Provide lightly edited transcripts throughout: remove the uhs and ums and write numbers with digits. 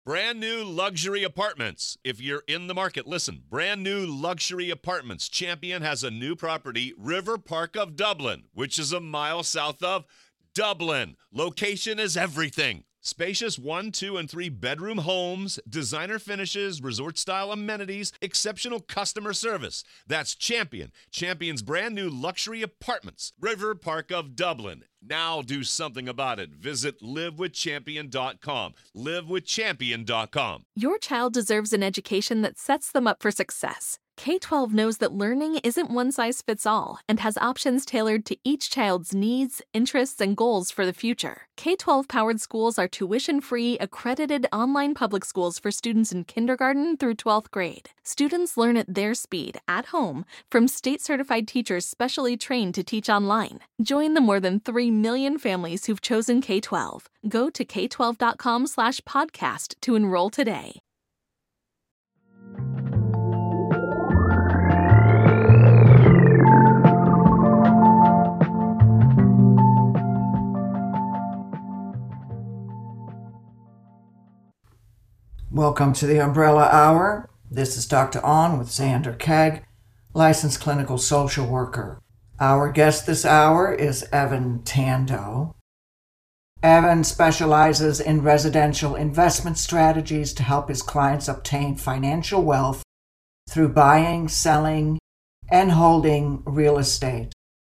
Brand new luxury apartments. If you're in the market, listen. Brand new luxury apartments. Champion has a new property, River Park of Dublin, which is a mile south of Dublin. Location is everything. Spacious 1, 2, and 3 bedroom homes, designer finishes, resort style amenities, exceptional customer service. That's Champion. Champion's brand new luxury apartments, River Park of Dublin. Now do something about it. Visit livewithchampion.com. Livewithchampion.com. Your child deserves an education that sets them up for success. K-12 knows that learning isn't one size fits all and has options tailored to each child's needs, interests, and goals for the future. K-12 powered schools are tuition-free, accredited online public schools for students in kindergarten through 12th grade. Students learn at their speed, at home, from state-certified teachers specially trained to teach online. Join the more than 3 million families who've chosen K-12. Go to k12.com/podcast to enroll today. Welcome to the Umbrella Hour. This is Dr. On with Xander Keg, licensed clinical social worker. Our guest this hour is Evan Tando. Evan specializes in residential investment strategies to help his clients obtain financial wealth through buying, selling, and holding real estate.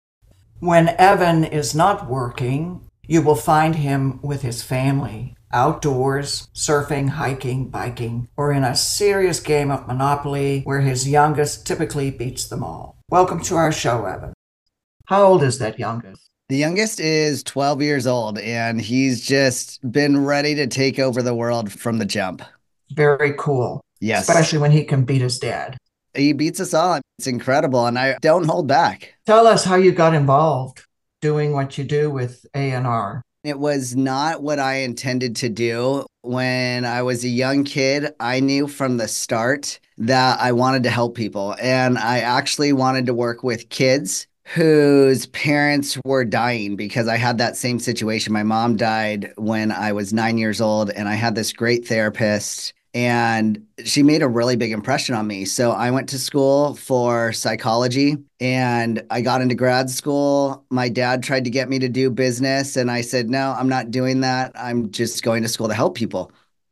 When Evan is not working, you will find him with his family, outdoors, surfing, hiking, biking, or in a serious game of Monopoly where his youngest typically beats them all. Welcome to our show, Evan. How old is that youngest? The youngest is 12 years old, and he's just been ready to take over the world from the jump. Very cool. Yes. Especially when he can beat his dad. He beats us all. It's incredible, and I don't hold back. Tell us how you got involved doing what you do with A&R. It was not what I intended to do. When I was a young kid, I knew from the start that I wanted to help people, and I actually wanted to work with kids whose parents were dying because I had that same situation. My mom died when I was 9 years old, and I had this great therapist, and she made a really big impression on me. So I went to school for psychology, and I got into grad school. My dad tried to get me to do business, and I said, no, I'm not doing that. I'm just going to school to help people.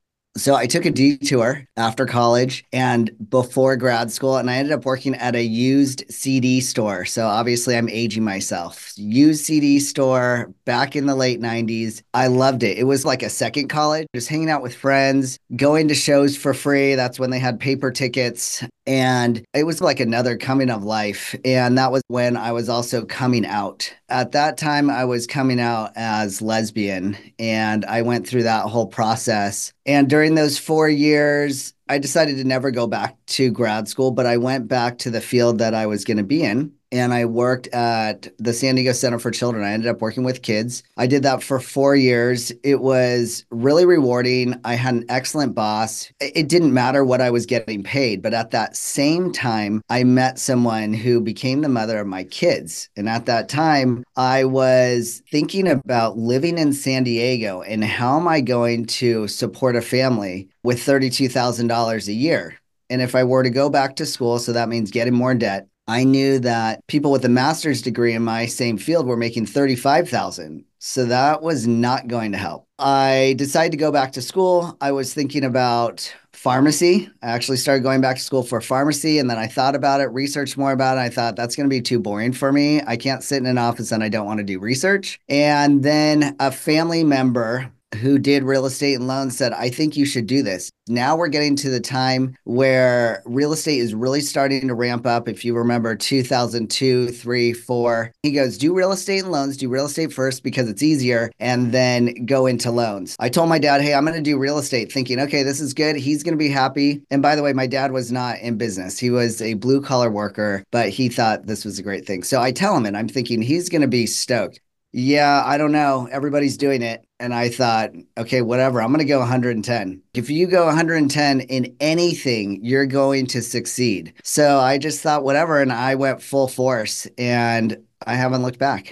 So I took a detour after college and before grad school, and I ended up working at a used CD store. So obviously I'm aging myself. Used CD store back in the late 90s. I loved it. It was like a second college, just hanging out with friends, going to shows for free. That's when they had paper tickets. And it was like another coming of life. And that was when I was also coming out. At that time, I was coming out as lesbian, and I went through that whole process. And during those 4 years, I decided to never go back to grad school, but I went back to the field that I was going to be in. And I worked at the San Diego Center for Children. I ended up working with kids. I did that for 4 years. It was really rewarding. I had an excellent boss. It didn't matter what I was getting paid, but at that same time, I met someone who became the mother of my kids. And at that time, I was thinking about living in San Diego and how am I going to support a family with $32,000 a year? And if I were to go back to school, so that means getting more debt, I knew that people with a master's degree in my same field were making $35,000. So that was not going to help. I decided to go back to school. I was thinking about pharmacy. I actually started going back to school for pharmacy, and then I thought about it, researched more about it. I thought that's going to be too boring for me. I can't sit in an office and I don't want to do research. And then a family member who did real estate and loans said, I think you should do this. Now we're getting to the time where real estate is really starting to ramp up. If you remember 2002, 3, 4, he goes, do real estate and loans, do real estate first because it's easier, and then go into loans. I told my dad, hey, I'm going to do real estate thinking, okay, this is good. He's going to be happy. And by the way, my dad was not in business. He was a blue collar worker, but he thought this was a great thing. So I tell him, and I'm thinking he's going to be stoked. Yeah, I don't know. Everybody's doing it. And I thought, okay, whatever. I'm going to go 110. If you go 110 in anything, you're going to succeed. So I just thought, whatever. And I went full force and I haven't looked back.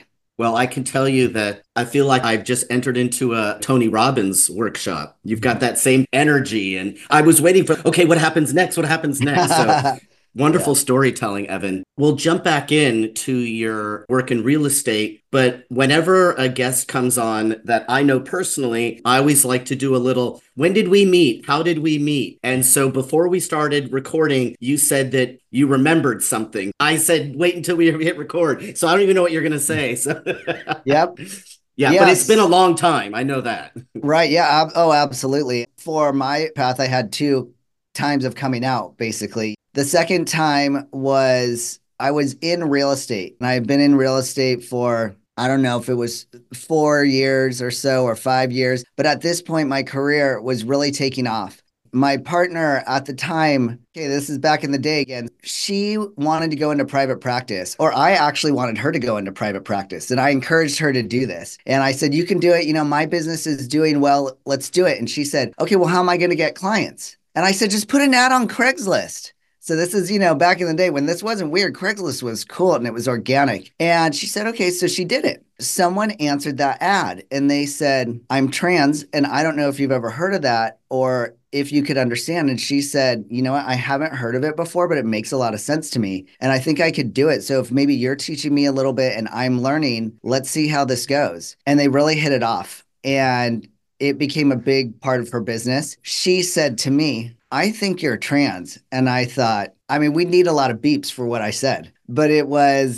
Well, I can tell you that I feel like I've just entered into a Tony Robbins workshop. You've got that same energy. And I was waiting for, okay, what happens next? What happens next? So wonderful storytelling, Evan. We'll jump back into your work in real estate, but whenever a guest comes on that I know personally, I always like to do a little, when did we meet? How did we meet? And so before we started recording, you said that you remembered something. I said, wait until we hit record. So I don't even know what you're going to say. So Yep. Yeah, Yes. but it's been a long time. I know that. Right. Yeah. Oh, absolutely. For my path, I had two times of coming out, basically. The second time was I was in real estate, and I've been in real estate for, I don't know if it was 4 years or so or 5 years, but at this point, my career was really taking off. My partner at the time, okay, this is back in the day again, she wanted to go into private practice, or I actually wanted her to go into private practice. And I encouraged her to do this. And I said, you can do it. You know, my business is doing well. Let's do it. And she said, okay, well, how am I going to get clients? And I said, just put an ad on Craigslist. So this is, back in the day when this wasn't weird, Craigslist was cool and it was organic. And she said, okay, so she did it. Someone answered that ad and they said, I'm trans. And I don't know if you've ever heard of that or if you could understand. And she said, you know what, I haven't heard of it before, but it makes a lot of sense to me. And I think I could do it. So if maybe you're teaching me a little bit and I'm learning, let's see how this goes. And they really hit it off. And it became a big part of her business. She said to me, I think you're trans. And I thought, I mean, we need a lot of beeps for what I said, but it was,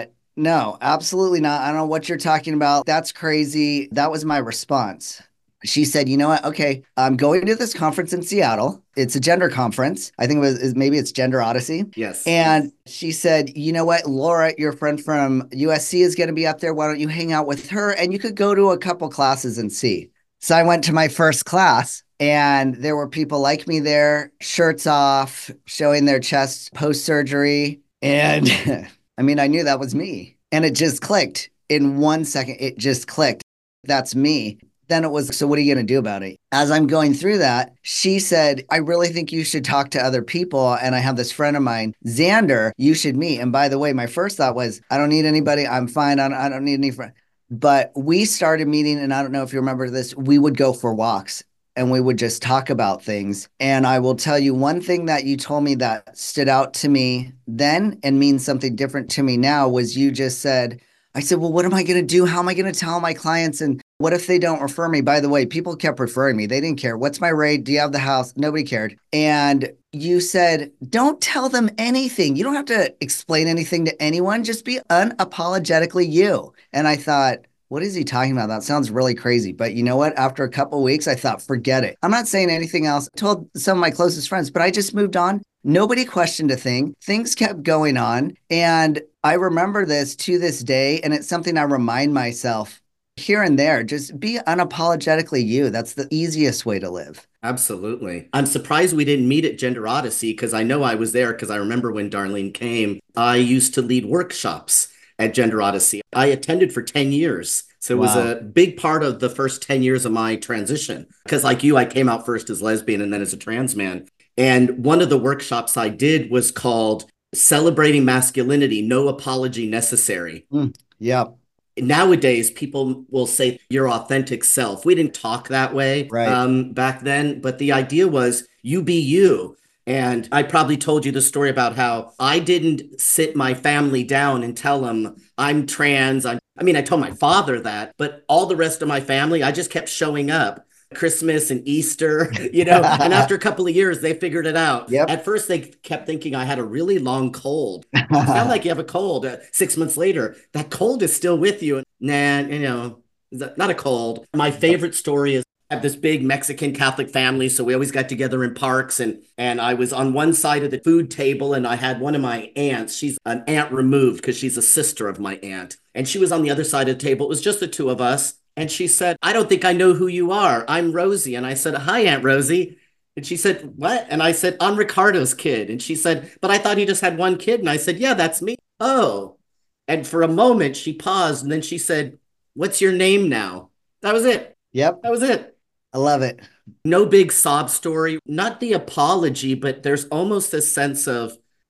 no, absolutely not. I don't know what you're talking about. That's crazy. That was my response. She said, you know what? Okay, I'm going to this conference in Seattle. It's a gender conference. I think maybe it's Gender Odyssey. Yes. And she said, you know what? Laura, your friend from USC is going to be up there. Why don't you hang out with her? And you could go to a couple classes and see. So I went to my first class. And there were people like me there, shirts off, showing their chest post-surgery. And I mean, I knew that was me. And it just clicked. In 1 second, it just clicked. That's me. Then it was, so what are you going to do about it? As I'm going through that, she said, I really think you should talk to other people. And I have this friend of mine, Xander, you should meet. And by the way, my first thought was, I don't need anybody. I'm fine. I don't need any friends. But we started meeting, and I don't know if you remember this, we would go for walks. And we would just talk about things. And I will tell you one thing that you told me that stood out to me then and means something different to me now was you just said, I said, well, what am I going to do? How am I going to tell my clients? And what if they don't refer me? By the way, people kept referring me. They didn't care. What's my rate? Do you have the house? Nobody cared. And you said, don't tell them anything. You don't have to explain anything to anyone. Just be unapologetically you. And I thought, what is he talking about? That sounds really crazy. But you know what? After a couple of weeks, I thought, forget it. I'm not saying anything else. I told some of my closest friends, but I just moved on. Nobody questioned a thing. Things kept going on. And I remember this to this day. And it's something I remind myself here and there. Just be unapologetically you. That's the easiest way to live. Absolutely. I'm surprised we didn't meet at Gender Odyssey because I know I was there because I remember when Darlene came, I used to lead workshops at Gender Odyssey. I attended for 10 years. So it was a big part of the first 10 years of my transition. Because like you, I came out first as lesbian and then as a trans man. And one of the workshops I did was called Celebrating Masculinity, No Apology Necessary. Yeah. Nowadays, people will say your authentic self. We didn't talk that way back then, but the idea was you be you. And I probably told you the story about how I didn't sit my family down and tell them I'm trans. I told my father that, but all the rest of my family, I just kept showing up. Christmas and Easter, and after a couple of years, they figured it out. Yep. At first, they kept thinking I had a really long cold. It sounded like you have a cold. 6 months later, that cold is still with you. Nah, not a cold. My favorite story is I have this big Mexican Catholic family, so we always got together in parks, and I was on one side of the food table, and I had one of my aunts. She's an aunt removed because she's a sister of my aunt, and she was on the other side of the table. It was just the two of us. And she said, I don't think I know who you are. I'm Rosie. And I said, hi, Aunt Rosie. And she said, what? And I said, I'm Ricardo's kid. And she said, but I thought he just had one kid. And I said, yeah, that's me. Oh. And for a moment, she paused. And then she said, what's your name now? That was it. Yep. That was it. I love it. No big sob story. Not the apology, but there's almost a sense of,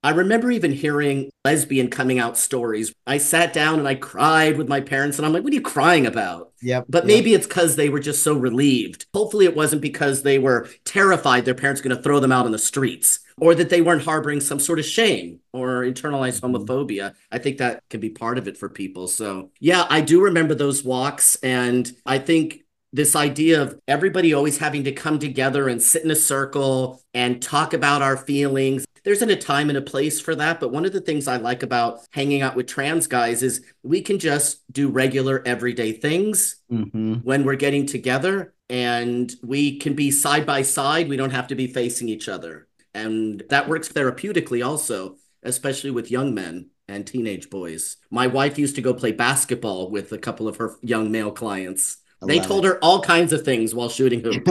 I remember even hearing lesbian coming out stories. I sat down and I cried with my parents, and I'm like, what are you crying about? Yep. But Yep. maybe it's because they were just so relieved. Hopefully, it wasn't because they were terrified their parents were going to throw them out on the streets, or that they weren't harboring some sort of shame or internalized homophobia. I think that can be part of it for people. So, yeah, I do remember those walks. And I think this idea of everybody always having to come together and sit in a circle and talk about our feelings. There's a time and a place for that. But one of the things I like about hanging out with trans guys is we can just do regular everyday things when we're getting together, and we can be side by side. We don't have to be facing each other. And that works therapeutically also, especially with young men and teenage boys. My wife used to go play basketball with a couple of her young male clients. They told her all kinds of things while shooting hoop.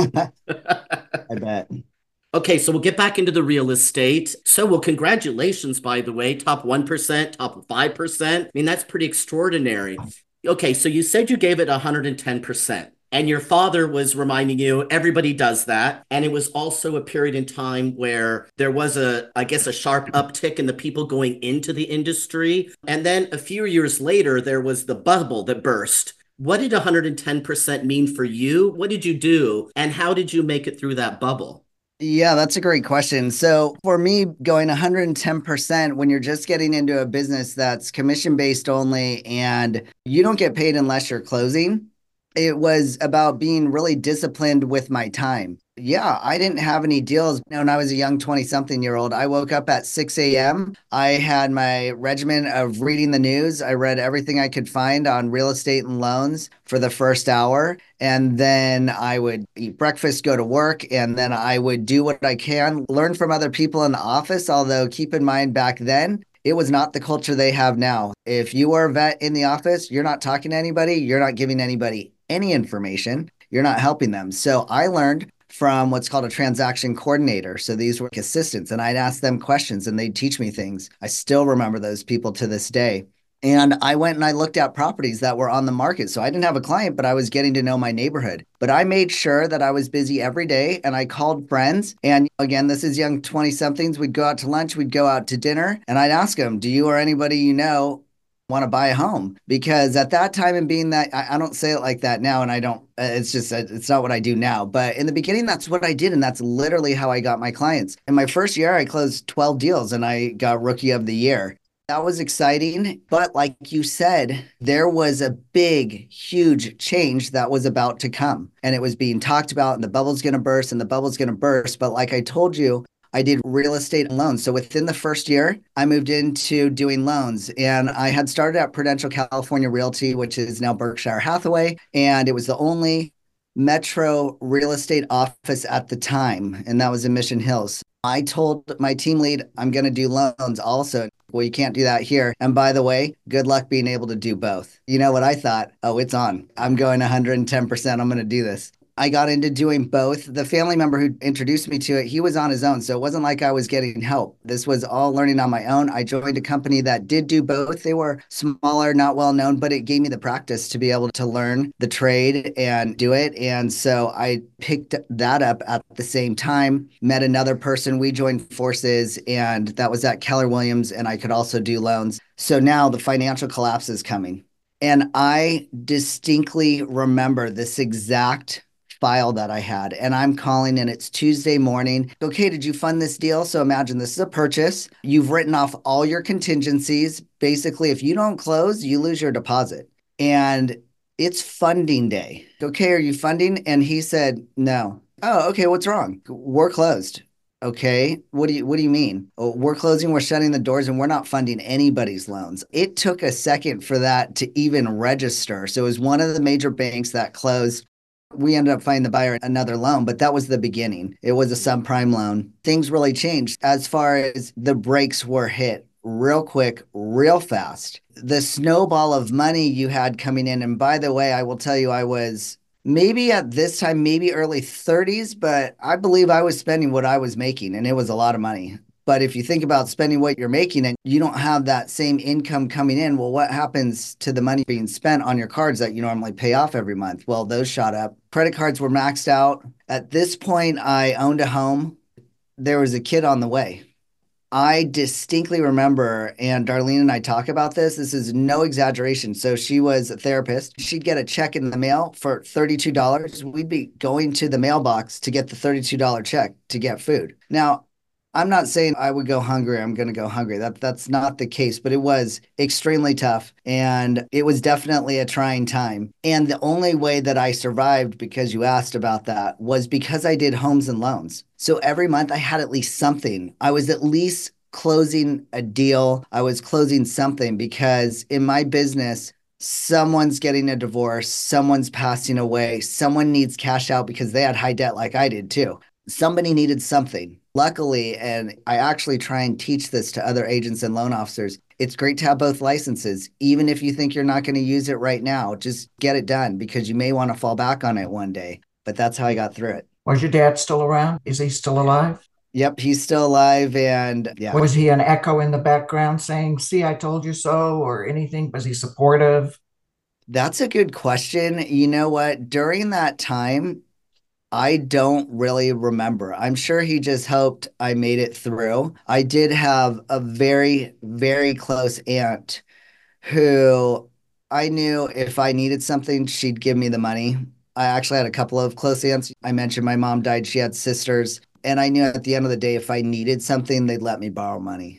I bet. Okay, so we'll get back into the real estate. So, well, congratulations, by the way, top 1%, top 5%. I mean, that's pretty extraordinary. Okay, so you said you gave it 110%. And your father was reminding you everybody does that. And it was also a period in time where there was I guess, a sharp uptick in the people going into the industry. And then a few years later, there was the bubble that burst. What did 110% mean for you? What did you do? And how did you make it through that bubble? Yeah, that's a great question. So for me, going 110% when you're just getting into a business that's commission based only and you don't get paid unless you're closing, it was about being really disciplined with my time. Yeah, I didn't have any deals. When I was a young 20-something-year-old, I woke up at 6 a.m. I had my regimen of reading the news. I read everything I could find on real estate and loans for the first hour. And then I would eat breakfast, go to work, and then I would do what I can, learn from other people in the office. Although keep in mind back then, it was not the culture they have now. If you are a vet in the office, you're not talking to anybody, you're not giving anybody any information, you're not helping them. So I learned from what's called a transaction coordinator. So these were assistants, and I'd ask them questions and they'd teach me things. I still remember those people to this day. And I went and I looked at properties that were on the market. So I didn't have a client, but I was getting to know my neighborhood. But I made sure that I was busy every day and I called friends. And again, this is young 20 somethings. We'd go out to lunch, we'd go out to dinner, and I'd ask them, do you or anybody you know want to buy a home? Because at that time, and being that I don't say it like that now, and I don't, it's just, it's not what I do now. But in the beginning, that's what I did. And that's literally how I got my clients. In my first year, I closed 12 deals and I got Rookie of the Year. That was exciting. But like you said, there was a big, huge change that was about to come. And it was being talked about, and the bubble's going to burst, and the bubble's going to burst. But like I told you, I did real estate and loans. So within the first year, I moved into doing loans. And I had started at Prudential California Realty, which is now Berkshire Hathaway. And it was the only metro real estate office at the time. And that was in Mission Hills. I told my team lead, I'm going to do loans also. Well, you can't do that here. And by the way, good luck being able to do both. You know what I thought? Oh, it's on. I'm going 110%. I'm going to do this. I got into doing both. The family member who introduced me to it, he was on his own. So it wasn't like I was getting help. This was all learning on my own. I joined a company that did do both. They were smaller, not well known, but it gave me the practice to be able to learn the trade and do it. And so I picked that up at the same time, met another person. We joined forces, and that was at Keller Williams. And I could also do loans. So now the financial collapse is coming. And I distinctly remember this exact file that I had, and I'm calling, and it's Tuesday morning. Okay, did you fund this deal? So imagine this is a purchase. You've written off all your contingencies. Basically, if you don't close, you lose your deposit. And it's funding day. Okay, are you funding? And he said, no. Oh, okay, what's wrong? We're closed. Okay, what do you mean? Oh, we're closing, we're shutting the doors, and we're not funding anybody's loans. It took a second for that to even register. So it was one of the major banks that closed. We ended up finding the buyer another loan, but that was the beginning. It was a subprime loan. Things really changed as far as the brakes were hit real quick, real fast. The snowball of money you had coming in. And by the way, I will tell you, I was maybe at this time, maybe early 30s, but I believe I was spending what I was making, and it was a lot of money. But if you think about spending what you're making and you don't have that same income coming in, well, what happens to the money being spent on your cards that you normally pay off every month? Well, those shot up. Credit cards were maxed out. At this point, I owned a home. There was a kid on the way. I distinctly remember, and Darlene and I talk about this. This is no exaggeration. So she was a therapist. She'd get a check in the mail for $32. We'd be going to the mailbox to get the $32 check to get food. Now, I'm not saying I would go hungry. I'm going to go hungry. That's not the case, but it was extremely tough and it was definitely a trying time. And the only way that I survived, because you asked about that, was because I did homes and loans. So every month I had at least something. I was at least closing a deal. I was closing something because in my business, someone's getting a divorce, someone's passing away, someone needs cash out because they had high debt like I did too. Somebody needed something. Luckily, and I actually try and teach this to other agents and loan officers, it's great to have both licenses. Even if you think you're not going to use it right now, just get it done because you may want to fall back on it one day. But that's how I got through it. Was your dad still around? Is he still alive? Yep, he's still alive. And yeah. Was he an echo in the background saying, see, I told you so, or anything? Was he supportive? That's a good question. You know what? During that time, I don't really remember. I'm sure he just hoped I made it through. I did have a very, very close aunt who I knew if I needed something, she'd give me the money. I actually had a couple of close aunts. I mentioned my mom died. She had sisters. And I knew at the end of the day, if I needed something, they'd let me borrow money.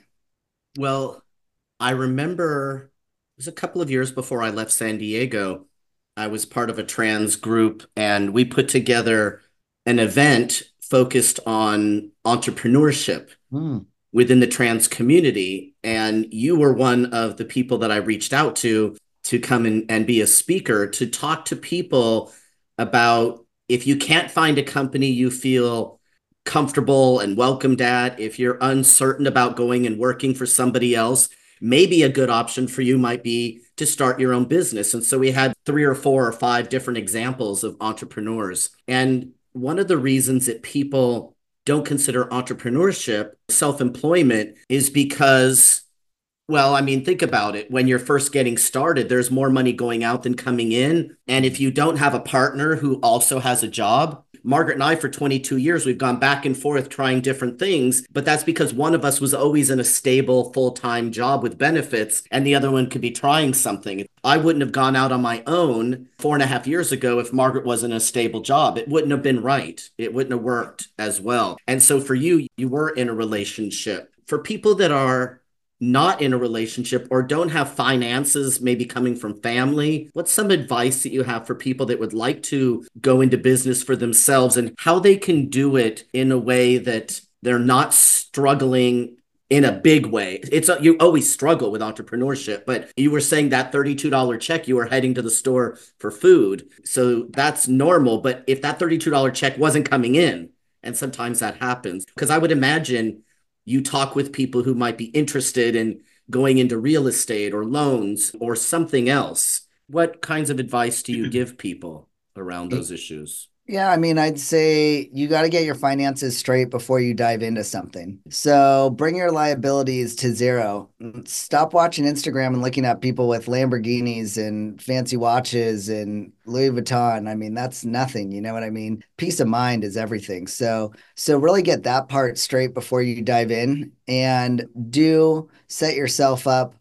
Well, I remember it was a couple of years before I left San Diego. I was part of a trans group and we put together an event focused on entrepreneurship within the trans community. And you were one of the people that I reached out to come in and be a speaker to talk to people about if you can't find a company you feel comfortable and welcomed at, if you're uncertain about going and working for somebody else, maybe a good option for you might be to start your own business. And so we had 3 or 4 or 5 different examples of entrepreneurs. And one of the reasons that people don't consider entrepreneurship self-employment is because, well, I mean, think about it. When you're first getting started, there's more money going out than coming in. And if you don't have a partner who also has a job, Margaret and I, for 22 years, we've gone back and forth trying different things, but that's because one of us was always in a stable full-time job with benefits and the other one could be trying something. I wouldn't have gone out on my own 4.5 years ago if Margaret wasn't in a stable job. It wouldn't have been right. It wouldn't have worked as well. And so for you, you were in a relationship. For people that are not in a relationship or don't have finances maybe coming from family, what's some advice that you have for people that would like to go into business for themselves and how they can do it in a way that they're not struggling in a big way? You always struggle with entrepreneurship, but you were saying that $32 check, you were heading to the store for food. So that's normal. But if that $32 check wasn't coming in, and sometimes that happens, because I would imagine you talk with people who might be interested in going into real estate or loans or something else. What kinds of advice do you give people around those issues? Yeah, I mean, I'd say you got to get your finances straight before you dive into something. So bring your liabilities to zero. Stop watching Instagram and looking at people with Lamborghinis and fancy watches and Louis Vuitton. I mean, that's nothing. You know what I mean? Peace of mind is everything. So really get that part straight before you dive in and do set yourself up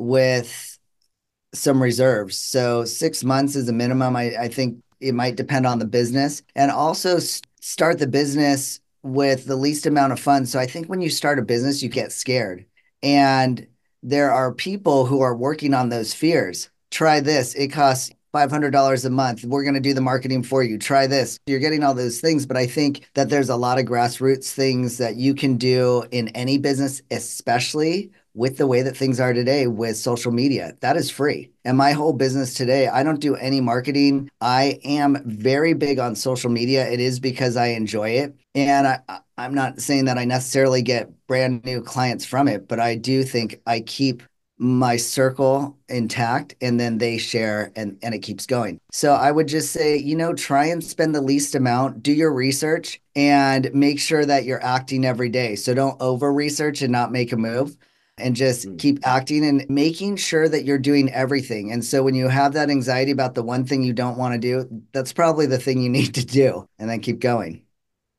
with some reserves. So 6 months is a minimum. I think it might depend on the business, and also start the business with the least amount of funds. So I think when you start a business, you get scared, and there are people who are working on those fears. Try this. It costs $500 a month. We're going to do the marketing for you. Try this. You're getting all those things, but I think that there's a lot of grassroots things that you can do in any business, especially with the way that things are today with social media. That is free. And my whole business today, I don't do any marketing. I am very big on social media. It is because I enjoy it. And I'm not saying that I necessarily get brand new clients from it, but I do think I keep my circle intact and then they share and it keeps going. So I would just say, try and spend the least amount, do your research and make sure that you're acting every day. So don't over research and not make a move. And just keep acting and making sure that you're doing everything. And so when you have that anxiety about the one thing you don't want to do, that's probably the thing you need to do, and then keep going.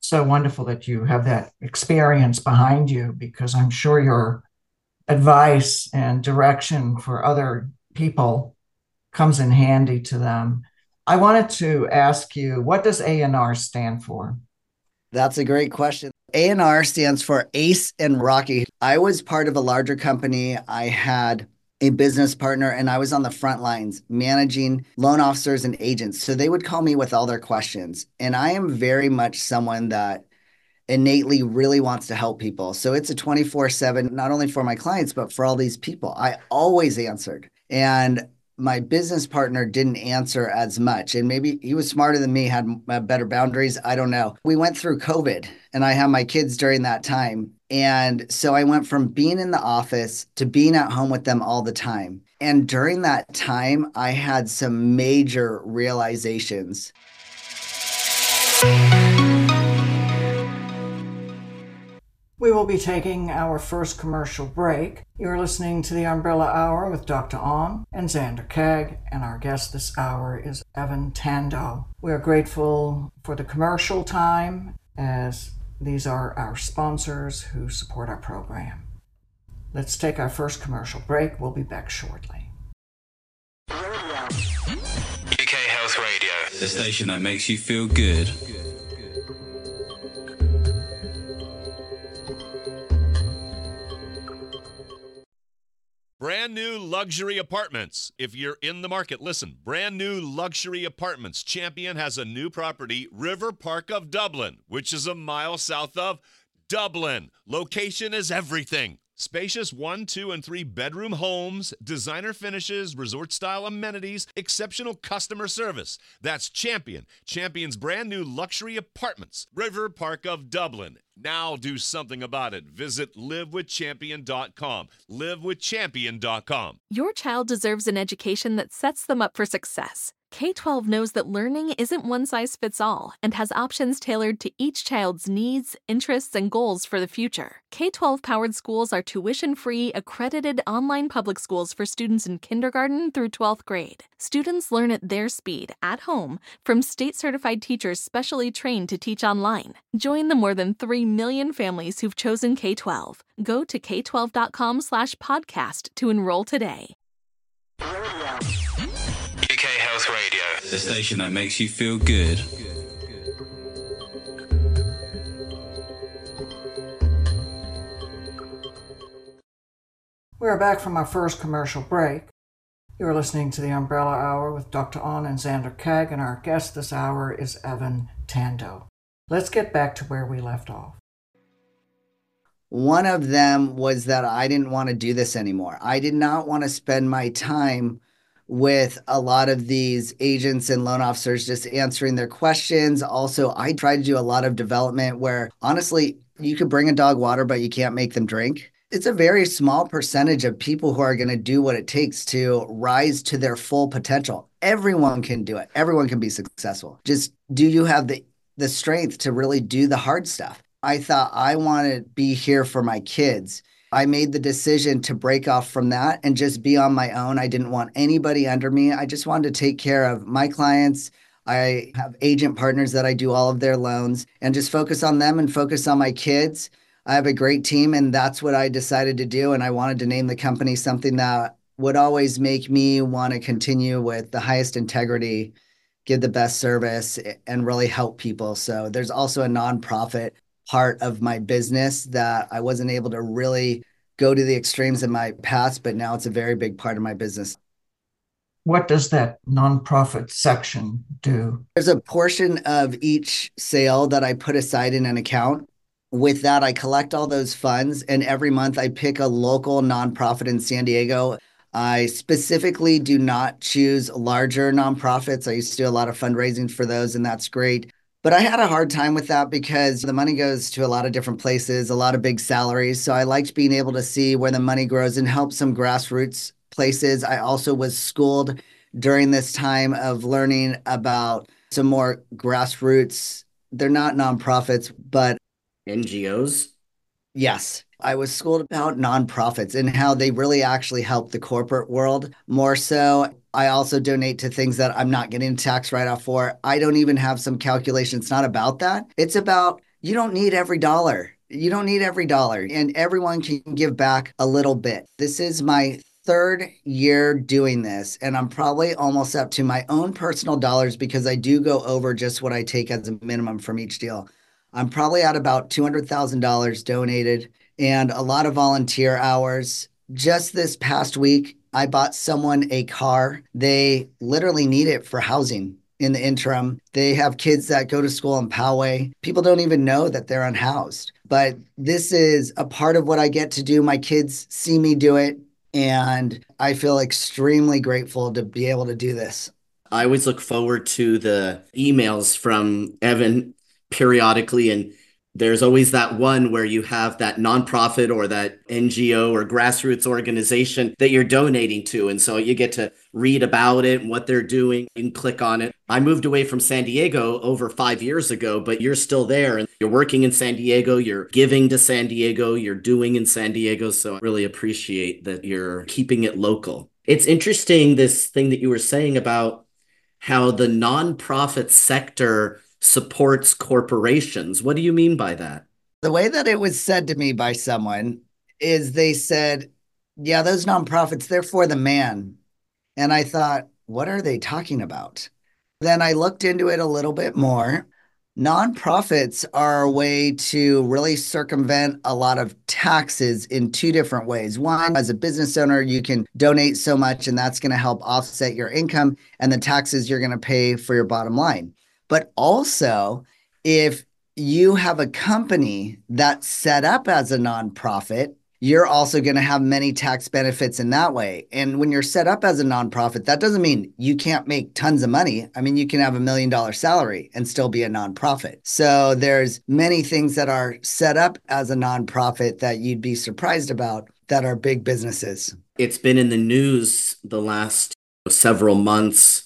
So wonderful that you have that experience behind you, because I'm sure your advice and direction for other people comes in handy to them. I wanted to ask you, what does A&R stand for? That's a great question. A&R stands for Ace and Rocky. I was part of a larger company. I had a business partner and I was on the front lines managing loan officers and agents. So they would call me with all their questions. And I am very much someone that innately really wants to help people. So it's a 24/7, not only for my clients, but for all these people. I always answered. And my business partner didn't answer as much. And maybe he was smarter than me, had better boundaries. I don't know. We went through COVID and I had my kids during that time. And so I went from being in the office to being at home with them all the time. And during that time, I had some major realizations. We will be taking our first commercial break. You're listening to the Umbrella Hour with Dr. On and Xander Keg, and our guest this hour is Evan Tando. We are grateful for the commercial time, as these are our sponsors who support our program. Let's take our first commercial break. We'll be back shortly. UK Health Radio, the station that makes you feel good. Brand new luxury apartments. If you're in the market, listen. Brand new luxury apartments. Champion has a new property, River Park of Dublin, which is a mile south of Dublin. Location is everything. Spacious 1, 2, and 3 bedroom homes, designer finishes, resort-style amenities, exceptional customer service. That's Champion. Champion's brand new luxury apartments, River Park of Dublin. Now do something about it. Visit livewithchampion.com. Livewithchampion.com. Your child deserves an education that sets them up for success. K-12 knows that learning isn't one size fits all and has options tailored to each child's needs, interests, and goals for the future. K-12 powered schools are tuition-free, accredited online public schools for students in kindergarten through 12th grade. Students learn at their speed, at home, from state-certified teachers specially trained to teach online. Join the more than 3 million families who've chosen K-12. Go to k12.com/podcast to enroll today. UK Health Radio, the station that makes you feel good. We're back from our first commercial break. You're listening to the Umbrella Hour with Dr. On and Xander Keg, and our guest this hour is Evan Tando. Let's get back to where we left off. One of them was that I didn't want to do this anymore. I did not want to spend my time with a lot of these agents and loan officers just answering their questions. Also, I tried to do a lot of development where, honestly, you could bring a dog water, but you can't make them drink. It's a very small percentage of people who are going to do what it takes to rise to their full potential. Everyone can do it. Everyone can be successful. Just do you have the strength to really do the hard stuff? I thought I want to be here for my kids. I made the decision to break off from that and just be on my own. I didn't want anybody under me. I just wanted to take care of my clients. I have agent partners that I do all of their loans and just focus on them and focus on my kids. I have a great team, and that's what I decided to do. And I wanted to name the company something that would always make me want to continue with the highest integrity, give the best service, and really help people. So there's also a nonprofit part of my business that I wasn't able to really go to the extremes in my past, but now it's a very big part of my business. What does that nonprofit section do? There's a portion of each sale that I put aside in an account. With that, I collect all those funds, and every month I pick a local nonprofit in San Diego. I specifically do not choose larger nonprofits. I used to do a lot of fundraising for those, and that's great. But I had a hard time with that because the money goes to a lot of different places, a lot of big salaries. So I liked being able to see where the money grows and help some grassroots places. I also was schooled during this time of learning about some more grassroots. They're not nonprofits, but NGOs. yes. I was schooled about nonprofits and how they really actually help the corporate world more so. I also donate to things that I'm not getting tax write-off for. I don't even have some calculation. It's not about that. It's about you don't need every dollar. You don't need every dollar, and everyone can give back a little bit. This is my third year doing this, and I'm probably almost up to my own personal dollars because I do go over just what I take as a minimum from each deal. I'm probably at about $200,000 donated and a lot of volunteer hours. Just this past week, I bought someone a car. They literally need it for housing in the interim. They have kids that go to school in Poway. People don't even know that they're unhoused. But this is a part of what I get to do. My kids see me do it, and I feel extremely grateful to be able to do this. I always look forward to the emails from Evan periodically, and there's always that one where you have that nonprofit or that NGO or grassroots organization that you're donating to. And so you get to read about it and what they're doing. You can click on it. I moved away from San Diego over 5 years ago, but you're still there and you're working in San Diego. You're giving to San Diego. You're doing in San Diego. So I really appreciate that you're keeping it local. It's interesting, this thing that you were saying about how the nonprofit sector supports corporations. What do you mean by that? The way that it was said to me by someone is they said, yeah, those nonprofits, they're for the man. And I thought, what are they talking about? Then I looked into it a little bit more. Nonprofits are a way to really circumvent a lot of taxes in two different ways. One, as a business owner, you can donate so much, and that's going to help offset your income and the taxes you're going to pay for your bottom line. But also, if you have a company that's set up as a nonprofit, you're also going to have many tax benefits in that way. And when you're set up as a nonprofit, that doesn't mean you can't make tons of money. I mean, you can have $1 million salary and still be a nonprofit. So there's many things that are set up as a nonprofit that you'd be surprised about that are big businesses. It's been in the news the last several months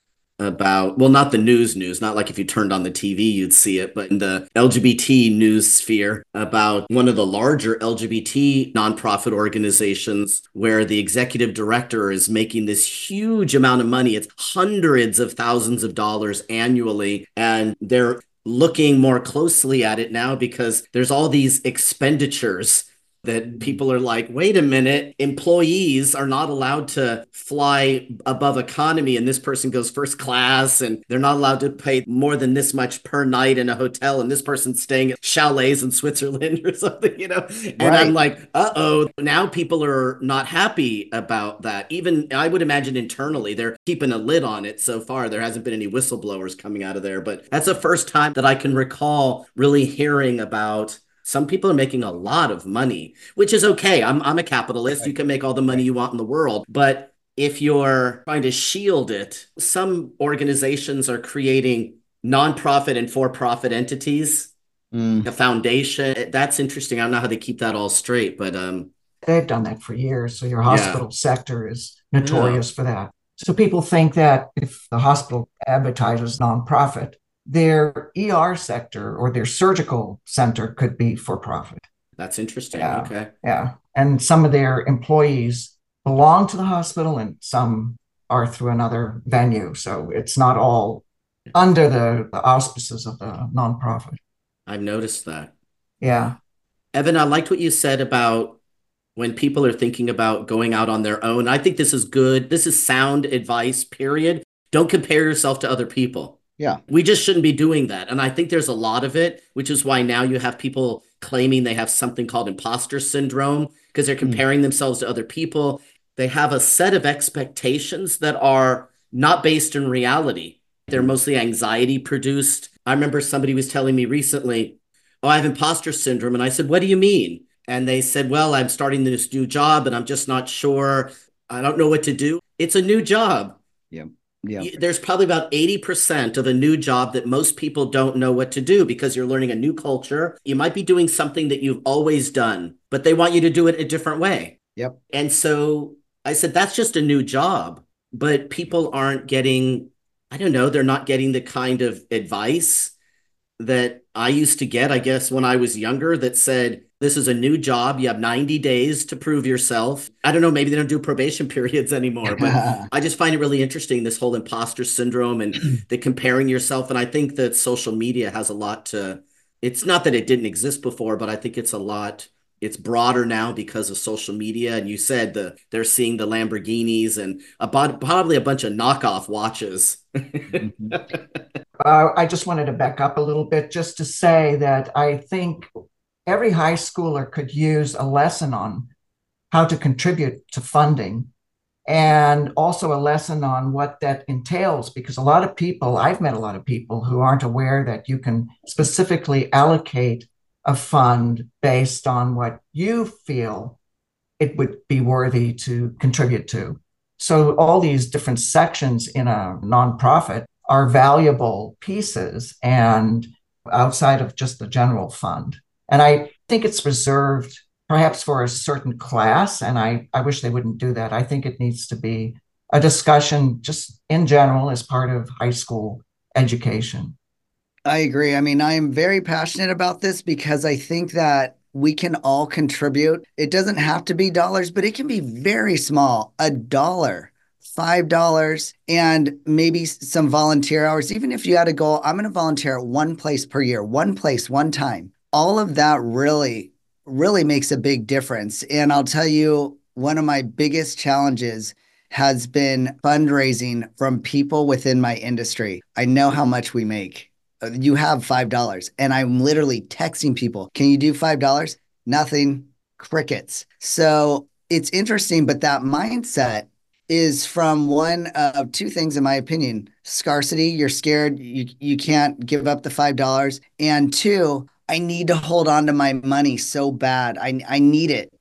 about, well, not the news, not like if you turned on the TV, you'd see it, but in the LGBT news sphere about one of the larger LGBT nonprofit organizations where the executive director is making this huge amount of money. It's hundreds of thousands of dollars annually. And they're looking more closely at it now because there's all these expenditures that people are like, wait a minute, employees are not allowed to fly above economy and this person goes first class and they're not allowed to pay more than this much per night in a hotel and this person's staying at chalets in Switzerland or something, you know? And right. I'm like, uh-oh, now people are not happy about that. Even I would imagine internally, they're keeping a lid on it so far. There hasn't been any whistleblowers coming out of there, but that's the first time that I can recall really hearing about some people are making a lot of money, which is okay. I'm a capitalist. You can make all the money you want in the world. But if you're trying to shield it, some organizations are creating nonprofit and for-profit entities, a foundation. That's interesting. I don't know how they keep that all straight, but they've done that for years. So your hospital sector is notorious for that. So people think that if the hospital advertises nonprofit, their ER sector or their surgical center could be for profit. That's interesting. Yeah. Okay. Yeah. And some of their employees belong to the hospital and some are through another venue. So it's not all under the auspices of the nonprofit. I've noticed that. Yeah. Evan, I liked what you said about when people are thinking about going out on their own. I think this is good. This is sound advice, period. Don't compare yourself to other people. Yeah. We just shouldn't be doing that. And I think there's a lot of it, which is why now you have people claiming they have something called imposter syndrome because they're comparing themselves to other people. They have a set of expectations that are not based in reality. They're mostly anxiety produced. I remember somebody was telling me recently, oh, I have imposter syndrome. And I said, what do you mean? And they said, well, I'm starting this new job and I'm just not sure. I don't know what to do. It's a new job. Yeah. Yeah. There's probably about 80% of a new job that most people don't know what to do because you're learning a new culture. You might be doing something that you've always done, but they want you to do it a different way. Yep. And so I said, that's just a new job, but people aren't getting, I don't know, they're not getting the kind of advice that I used to get, I guess, when I was younger that said, this is a new job. You have 90 days to prove yourself. I don't know, maybe they don't do probation periods anymore, but I just find it really interesting, this whole imposter syndrome and the comparing yourself. And I think that social media has a lot to It's not that it didn't exist before, but I think it's broader now because of social media. And you said they're seeing the Lamborghinis and probably a bunch of knockoff watches. Mhm. I just wanted to back up a little bit just to say that I think every high schooler could use a lesson on how to contribute to funding and also a lesson on what that entails. Because I've met a lot of people who aren't aware that you can specifically allocate a fund based on what you feel it would be worthy to contribute to. So all these different sections in a nonprofit are valuable pieces and outside of just the general fund. And I think it's reserved perhaps for a certain class, and I wish they wouldn't do that. I think it needs to be a discussion just in general as part of high school education. I agree. I mean, I am very passionate about this because I think that we can all contribute. It doesn't have to be dollars, but it can be very small. $1, $5, and maybe some volunteer hours. Even if you had a goal, I'm going to volunteer at one place per year, one place, one time. All of that really, really makes a big difference. And I'll tell you, one of my biggest challenges has been fundraising from people within my industry. I know how much we make. You have $5. And I'm literally texting people, can you do $5? Nothing, crickets. So it's interesting, but that mindset is from one of two things, in my opinion: scarcity. You're scared. You can't give up the $5. And two, I need to hold on to my money so bad. I need it.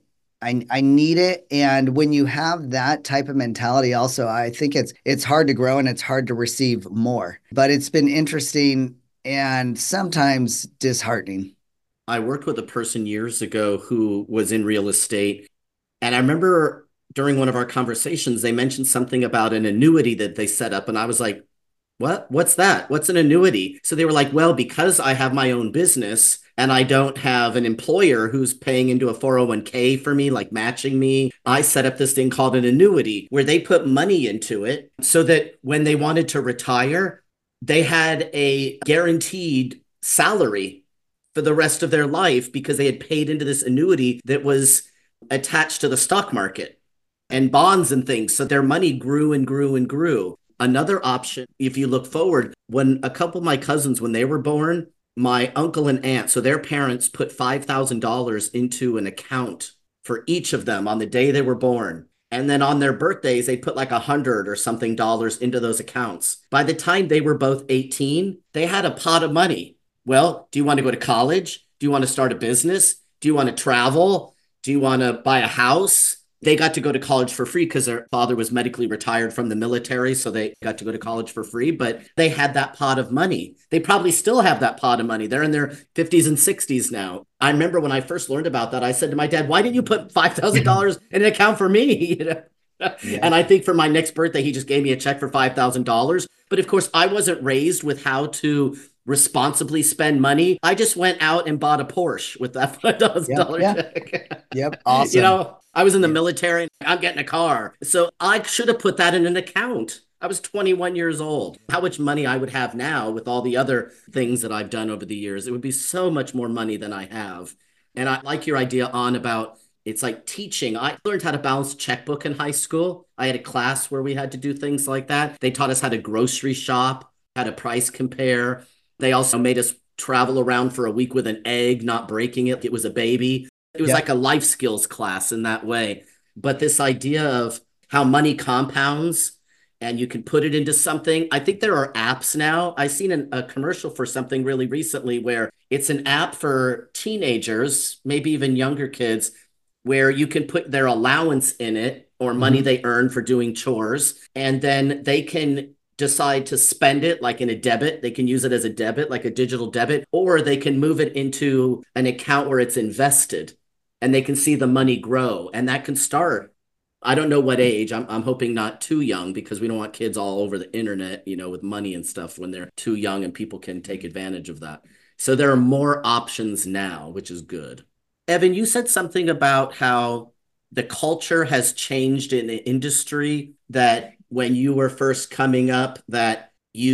I need it. And when you have that type of mentality, also, I think it's hard to grow and it's hard to receive more. But it's been interesting and sometimes disheartening. I worked with a person years ago who was in real estate. And I remember during one of our conversations, they mentioned something about an annuity that they set up. And I was like, what? What's that? What's an annuity? So they were like, well, because I have my own business and I don't have an employer who's paying into a 401k for me, like matching me, I set up this thing called an annuity where they put money into it so that when they wanted to retire, they had a guaranteed salary for the rest of their life because they had paid into this annuity that was attached to the stock market and bonds and things. So their money grew and grew and grew. Another option, if you look forward, when a couple of my cousins, when they were born, my uncle and aunt, so their parents put $5,000 into an account for each of them on the day they were born. And then on their birthdays, they put like 100 or something dollars into those accounts. By the time they were both 18, they had a pot of money. Well, do you want to go to college? Do you want to start a business? Do you want to travel? Do you want to buy a house? They got to go to college for free because their father was medically retired from the military. So they got to go to college for free, but they had that pot of money. They probably still have that pot of money. They're in their 50s and 60s now. I remember when I first learned about that, I said to my dad, why didn't you put $5,000 in an account for me? Yeah. And I think for my next birthday, he just gave me a check for $5,000. But of course, I wasn't raised with how to responsibly spend money. I just went out and bought a Porsche with that $5,000 check. Yep. Awesome. You know, I was in the military. I'm getting a car. So I should have put that in an account. I was 21 years old. How much money I would have now with all the other things that I've done over the years, it would be so much more money than I have. And I like your idea on about it's like teaching. I learned how to balance checkbook in high school. I had a class where we had to do things like that. They taught us how to grocery shop, how to price compare. They also made us travel around for a week with an egg, not breaking it. It was a baby. It was like a life skills class in that way. But this idea of how money compounds and you can put it into something. I think there are apps now. I seen a commercial for something really recently where it's an app for teenagers, maybe even younger kids, where you can put their allowance in it or money they earn for doing chores. And then they can decide to spend it like in a debit. They can use it as a debit, like a digital debit, or they can move it into an account where it's invested and they can see the money grow. And that can start, I don't know what age. I'm hoping not too young because we don't want kids all over the internet, you know, with money and stuff when they're too young and people can take advantage of that. So there are more options now, which is good. Evan, you said something about how the culture has changed in the industry, that when you were first coming up, that you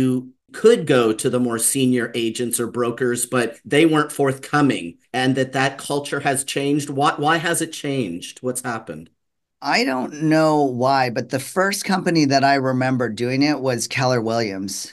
could go to the more senior agents or brokers, but they weren't forthcoming, and that culture has changed. Why has it changed? What's happened? I don't know why, but the first company that I remember doing it was Keller Williams.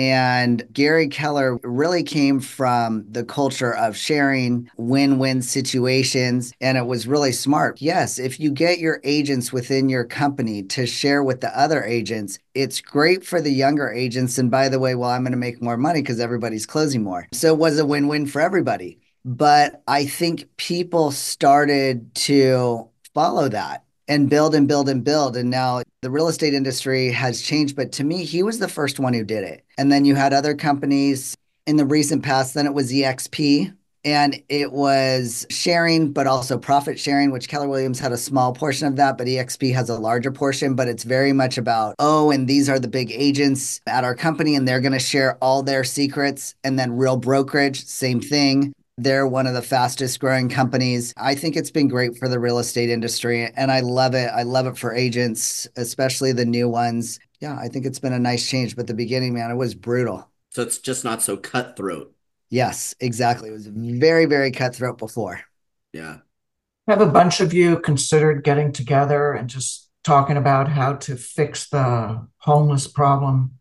And Gary Keller really came from the culture of sharing win-win situations, and it was really smart. Yes, if you get your agents within your company to share with the other agents, it's great for the younger agents. And by the way, well, I'm going to make more money because everybody's closing more. So it was a win-win for everybody. But I think people started to follow that and build and build and build. And now the real estate industry has changed. But to me, he was the first one who did it. And then you had other companies in the recent past. Then it was EXP, and it was sharing, but also profit sharing, which Keller Williams had a small portion of that, but EXP has a larger portion. But it's very much about, oh, and these are the big agents at our company, and they're going to share all their secrets. And then real brokerage, same thing. They're one of the fastest growing companies. I think it's been great for the real estate industry, and I love it. I love it for agents, especially the new ones. Yeah, I think it's been a nice change, but the beginning, man, it was brutal. So it's just not so cutthroat. Yes, exactly. It was very, very cutthroat before. Yeah. Have a bunch of you considered getting together and just talking about how to fix the homeless problem?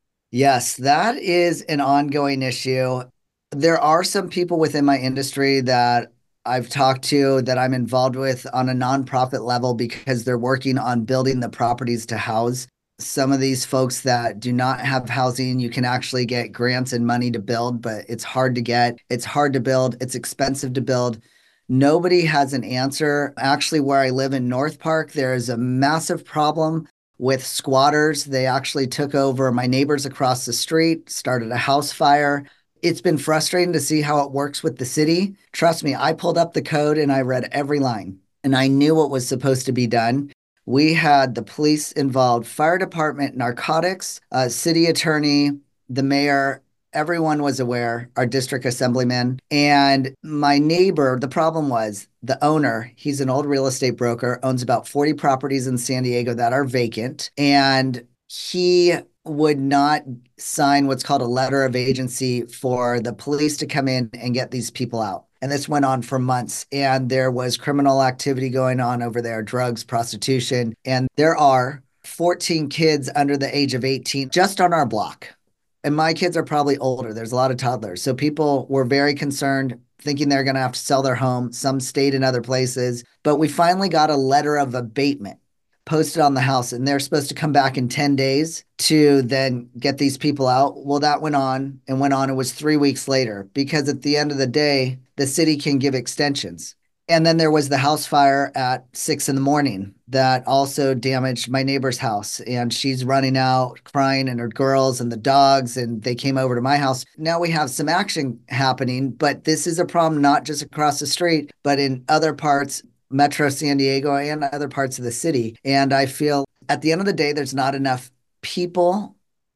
Yes, that is an ongoing issue. There are some people within my industry that I've talked to that I'm involved with on a nonprofit level because they're working on building the properties to house some of these folks that do not have housing. You can actually get grants and money to build, but it's hard to get. It's hard to build. It's expensive to build. Nobody has an answer. Actually, where I live in North Park, there is a massive problem with squatters. They actually took over my neighbors across the street, started a house fire. It's been frustrating to see how it works with the city. Trust me, I pulled up the code and I read every line and I knew what was supposed to be done. We had the police involved, fire department, narcotics, city attorney, the mayor. Everyone was aware, our district assemblyman. And my neighbor, the problem was the owner, he's an old real estate broker, owns about 40 properties in San Diego that are vacant. And he would not sign what's called a letter of agency for the police to come in and get these people out. And this went on for months. And there was criminal activity going on over there, drugs, prostitution. And there are 14 kids under the age of 18 just on our block. And my kids are probably older. There's a lot of toddlers. So people were very concerned, thinking they're going to have to sell their home. Some stayed in other places. But we finally got a letter of abatement posted on the house, and they're supposed to come back in 10 days to then get these people out. Well, that went on and went on. It was 3 weeks later because at the end of the day, the city can give extensions. And then there was the house fire at 6 a.m. that also damaged my neighbor's house. And she's running out, crying, and her girls and the dogs, and they came over to my house. Now we have some action happening, but this is a problem not just across the street, but in other parts, Metro San Diego and other parts of the city. And I feel at the end of the day, there's not enough people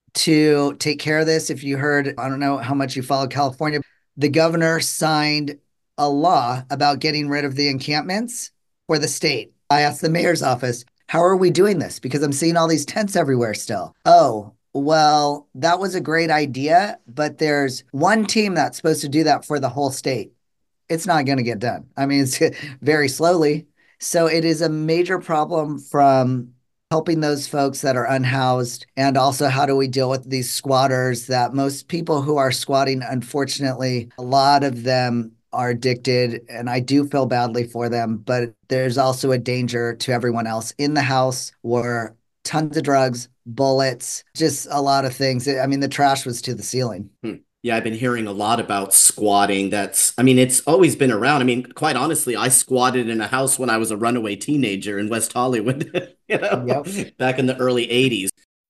to take care of this. If you heard, I don't know how much you follow California, the governor signed a law about getting rid of the encampments for the state. I asked the mayor's office, how are we doing this? Because I'm seeing all these tents everywhere still. Oh, well, that was a great idea, but there's one team that's supposed to do that for the whole state. It's not going to get done. I mean, it's very slowly. So it is a major problem from helping those folks that are unhoused. And also, how do we deal with these squatters that most people who are squatting, unfortunately, a lot of them are addicted. And I do feel badly for them. But there's also a danger to everyone else in the house where tons of drugs, bullets, just a lot of things. I mean, the trash was to the ceiling. Yeah, I've been hearing a lot about squatting. It's always been around. I mean, quite honestly, I squatted in a house when I was a runaway teenager in West Hollywood, Yep. back in the early 80s.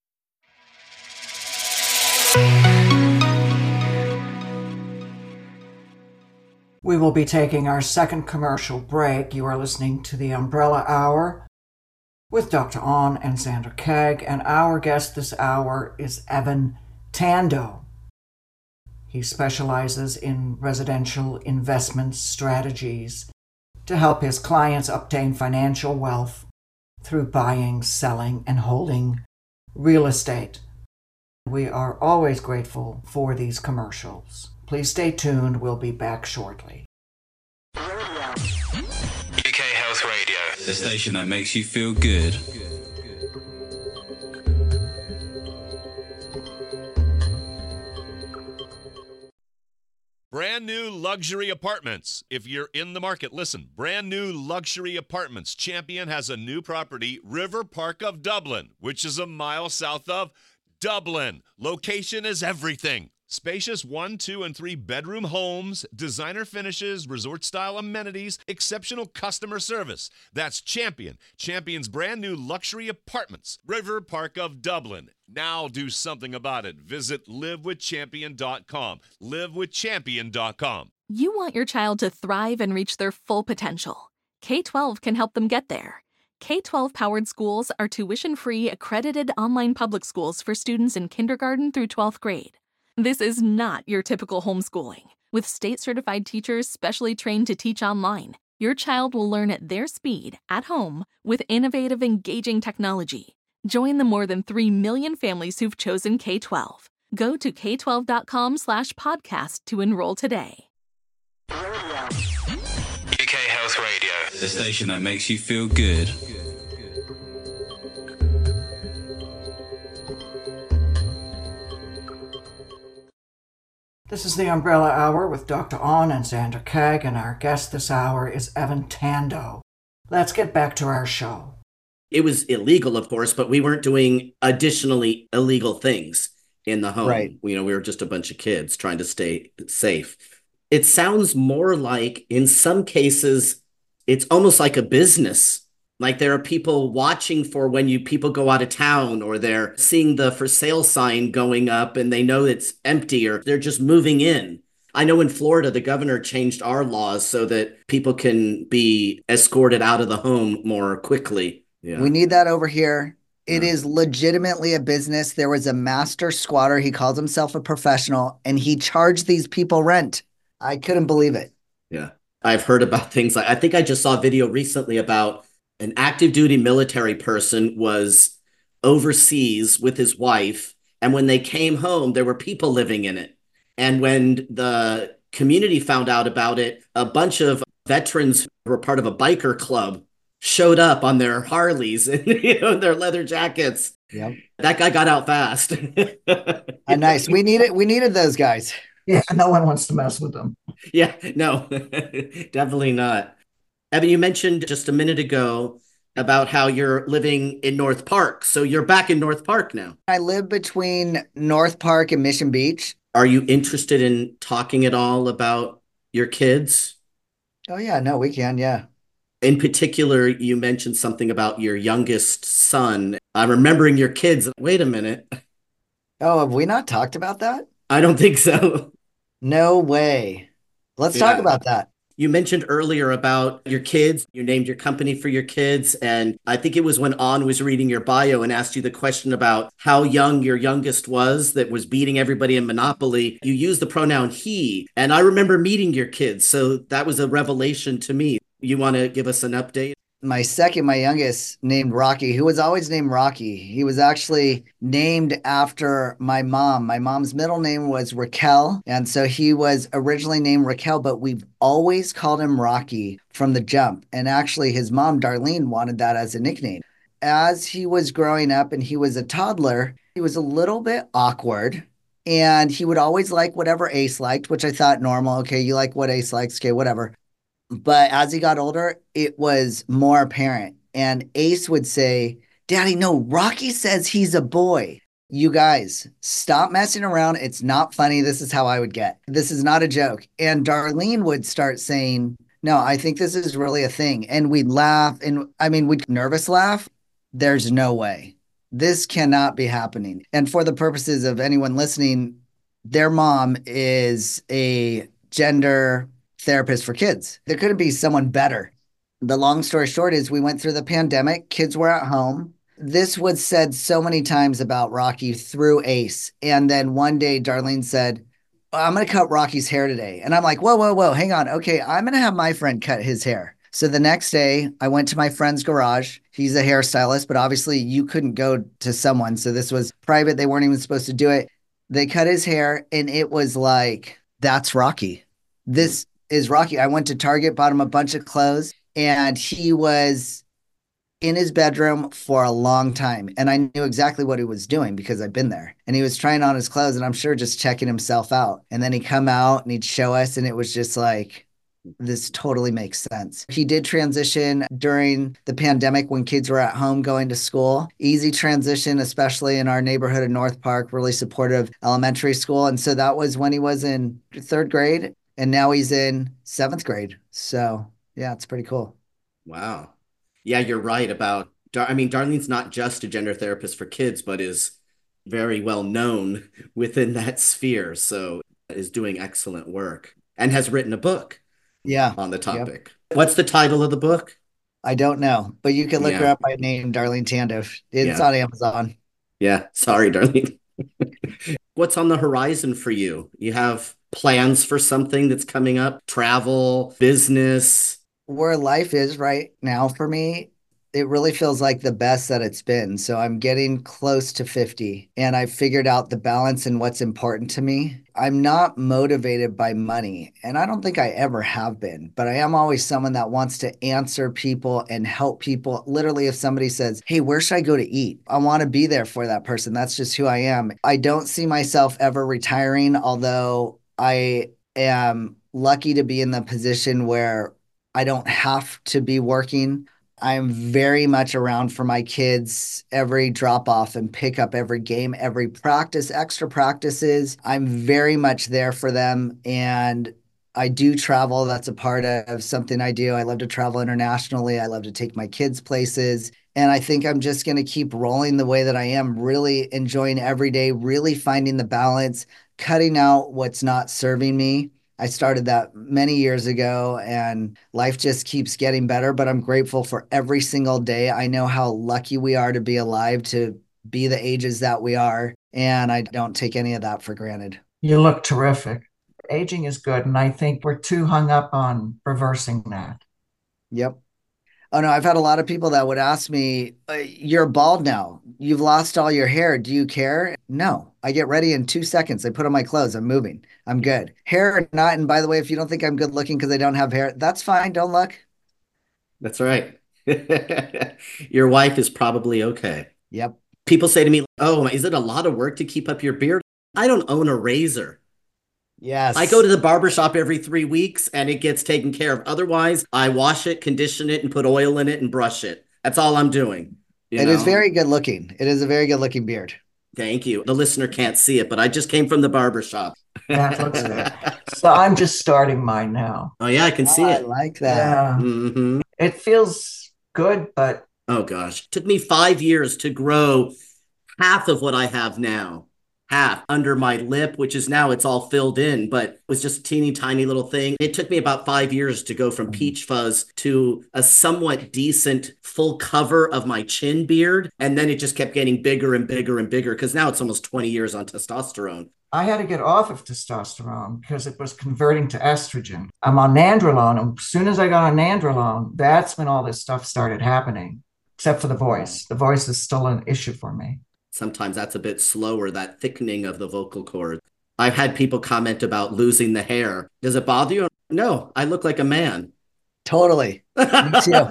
We will be taking our second commercial break. You are listening to the Umbrella Hour with Dr. On and Sandra Keg, and our guest this hour is Evan Tando. He specializes in residential investment strategies to help his clients obtain financial wealth through buying, selling, and holding real estate. We are always grateful for these commercials. Please stay tuned. We'll be back shortly. UK Health Radio, the station that makes you feel good. Brand new luxury apartments. If you're in the market, listen. Brand new luxury apartments. Champion has a new property, River Park of Dublin, which is a mile south of Dublin. Location is everything. Spacious 1, 2, and 3 bedroom homes, designer finishes, resort-style amenities, exceptional customer service. That's Champion. Champion's brand new luxury apartments, River Park of Dublin. Now do something about it. Visit livewithchampion.com. Livewithchampion.com. You want your child to thrive and reach their full potential. K-12 can help them get there. K-12 powered schools are tuition-free, accredited online public schools for students in kindergarten through 12th grade. This is not your typical homeschooling. With state-certified teachers specially trained to teach online, your child will learn at their speed, at home, with innovative, engaging technology. Join the more than 3 million families who've chosen K-12. Go to k12.com/podcast to enroll today. UK Health Radio, the station that makes you feel good. This is the Umbrella Hour with Dr. On and Xander Kag, and our guest this hour is Evan Tando. Let's get back to our show. It was illegal, of course, but we weren't doing additionally illegal things in the home. Right. We were just a bunch of kids trying to stay safe. It sounds more like, in some cases, it's almost like a business. Like there are people watching for when people go out of town, or they're seeing the for sale sign going up and they know it's empty, or they're just moving in. I know in Florida, the governor changed our laws so that people can be escorted out of the home more quickly. Yeah. We need that over here. It is legitimately a business. There was a master squatter. He calls himself a professional, and he charged these people rent. I couldn't believe it. Yeah. I've heard about things like, I think I just saw a video recently about an active duty military person was overseas with his wife. And when they came home, there were people living in it. And when the community found out about it, a bunch of veterans who were part of a biker club showed up on their Harleys and their leather jackets. Yep. That guy got out fast. Nice. We needed those guys. Yeah, no one wants to mess with them. Yeah, no, definitely not. Evan, you mentioned just a minute ago about how you're living in North Park. So you're back in North Park now. I live between North Park and Mission Beach. Are you interested in talking at all about your kids? Oh, yeah. No, we can. Yeah. In particular, you mentioned something about your youngest son. I'm remembering your kids. Wait a minute. Oh, have we not talked about that? I don't think so. No way. Let's talk about that. You mentioned earlier about your kids. You named your company for your kids. And I think it was when On was reading your bio and asked you the question about how young your youngest was that was beating everybody in Monopoly. You used the pronoun he. And I remember meeting your kids. So that was a revelation to me. You want to give us an update? My youngest, named Rocky, who was always named Rocky. He was actually named after my mom. My mom's middle name was Raquel. And so he was originally named Raquel, but we've always called him Rocky from the jump. And actually his mom, Darlene, wanted that as a nickname. As he was growing up and he was a toddler, he was a little bit awkward. And he would always like whatever Ace liked, which I thought normal. Okay, you like what Ace likes. Okay, whatever. But as he got older, it was more apparent. And Ace would say, Daddy, no, Rocky says he's a boy. You guys, stop messing around. It's not funny. This is how I would get. This is not a joke. And Darlene would start saying, no, I think this is really a thing. And we'd laugh. And we'd nervous laugh. There's no way. This cannot be happening. And for the purposes of anyone listening, their mom is a gender therapist for kids. There couldn't be someone better. The long story short is we went through the pandemic. Kids were at home. This was said so many times about Rocky through Ace. And then one day Darlene said, I'm going to cut Rocky's hair today. And I'm like, whoa, hang on. Okay, I'm going to have my friend cut his hair. So the next day, I went to my friend's garage. He's a hairstylist, but obviously you couldn't go to someone. So this was private. They weren't even supposed to do it. They cut his hair, and it was like, that's Rocky. This is Rocky. I went to Target, bought him a bunch of clothes, and he was in his bedroom for a long time. And I knew exactly what he was doing because I've been there. And he was trying on his clothes, and I'm sure just checking himself out. And then he'd come out and he'd show us, and it was just like, this totally makes sense. He did transition during the pandemic when kids were at home going to school. Easy transition, especially in our neighborhood of North Park, really supportive elementary school. And so that was when he was in 3rd grade, and now he's in 7th grade. So yeah, it's pretty cool. Wow. Yeah, you're right about, Darlene's not just a gender therapist for kids, but is very well known within that sphere. So is doing excellent work and has written a book. Yeah. On the topic. Yep. What's the title of the book? I don't know, but you can look her up by name, Darlene Tando. It's on Amazon. Yeah. Sorry, Darlene. What's on the horizon for you? You have plans for something that's coming up? Travel, business? Where life is right now for me, it really feels like the best that it's been. So I'm getting close to 50, and I've figured out the balance and what's important to me. I'm not motivated by money, and I don't think I ever have been, but I am always someone that wants to answer people and help people. Literally, if somebody says, hey, where should I go to eat? I want to be there for that person. That's just who I am. I don't see myself ever retiring, although I am lucky to be in the position where I don't have to be working. I'm very much around for my kids, every drop off and pick up, every game, every practice, extra practices. I'm very much there for them. And I do travel. That's a part of something I do. I love to travel internationally. I love to take my kids places. And I think I'm just going to keep rolling the way that I am, really enjoying every day, really finding the balance, cutting out what's not serving me. I started that many years ago, and life just keeps getting better, but I'm grateful for every single day. I know how lucky we are to be alive, to be the ages that we are, and I don't take any of that for granted. You look terrific. Aging is good, and I think we're too hung up on reversing that. Yep. Oh, no, I've had a lot of people that would ask me, you're bald now. You've lost all your hair. Do you care? No, I get ready in 2 seconds. I put on my clothes. I'm moving. I'm good. Hair or not. And by the way, if you don't think I'm good looking because I don't have hair, that's fine. Don't look. That's right. Your wife is probably okay. Yep. People say to me, oh, is it a lot of work to keep up your beard? I don't own a razor. Yes. I go to the barbershop every 3 weeks and it gets taken care of. Otherwise, I wash it, condition it, and put oil in it and brush it. That's all I'm doing. It is very good looking. It is a very good looking beard. Thank you. The listener can't see it, but I just came from the barbershop. That looks good. So I'm just starting mine now. Oh, yeah, I can see it. I like that. Yeah. Mm-hmm. It feels good, but... Oh, gosh. It took me 5 years to grow half of what I have now. Half under my lip, which is now it's all filled in, but it was just a teeny tiny little thing. It took me about 5 years to go from peach fuzz to a somewhat decent full cover of my chin beard. And then it just kept getting bigger and bigger and bigger because now it's almost 20 years on testosterone. I had to get off of testosterone because it was converting to estrogen. I'm on nandrolone, and as soon as I got on nandrolone, that's when all this stuff started happening, except for the voice. The voice is still an issue for me. Sometimes that's a bit slower, that thickening of the vocal cord. I've had people comment about losing the hair. Does it bother you? No, I look like a man. Totally. Me too.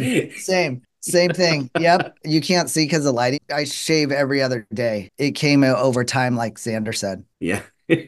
Same thing. Yep. You can't see because of lighting. I shave every other day. It came over time, like Xander said. Yeah.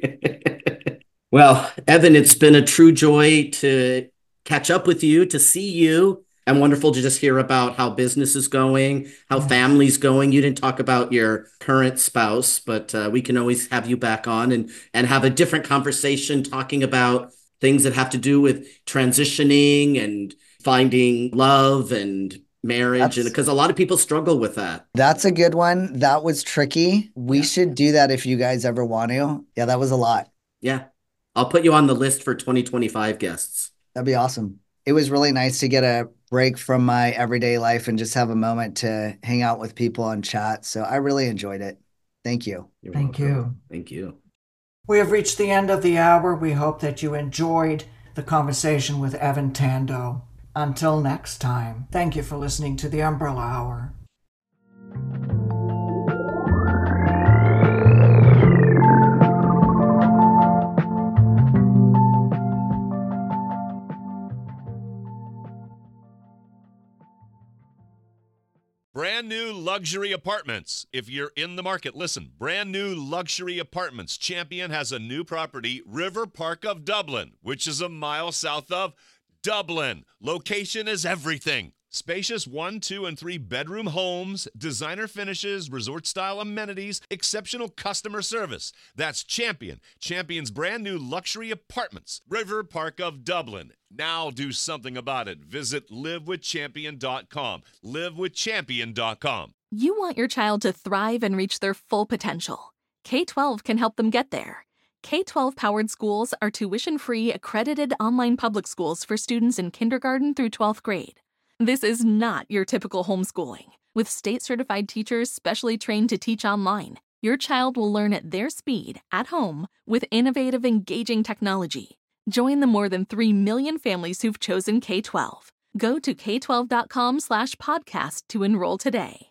Well, Evan, it's been a true joy to catch up with you, to see you. And wonderful to just hear about how business is going, how family's going. You didn't talk about your current spouse, but we can always have you back on and have a different conversation talking about things that have to do with transitioning and finding love and marriage. And because a lot of people struggle with that. That's a good one. That was tricky. We should do that if you guys ever want to. Yeah, that was a lot. Yeah. I'll put you on the list for 2025 guests. That'd be awesome. It was really nice to get a break from my everyday life and just have a moment to hang out with people and chat. So I really enjoyed it. Thank you. Thank you. Thank you. We have reached the end of the hour. We hope that you enjoyed the conversation with Evan Tando. Until next time, thank you for listening to the Umbrella Hour. Brand new luxury apartments. If you're in the market, listen. Brand new luxury apartments. Champion has a new property, River Park of Dublin, which is a mile south of Dublin. Location is everything. Spacious 1, 2, and 3 bedroom homes, designer finishes, resort-style amenities, exceptional customer service. That's Champion. Champion's brand new luxury apartments, River Park of Dublin. Now do something about it. Visit livewithchampion.com. livewithchampion.com. You want your child to thrive and reach their full potential. K-12 can help them get there. K-12 powered schools are tuition-free, accredited online public schools for students in kindergarten through 12th grade. This is not your typical homeschooling. With state-certified teachers specially trained to teach online, your child will learn at their speed, at home, with innovative, engaging technology. Join the more than 3 million families who've chosen K-12. Go to k12.com/podcast to enroll today.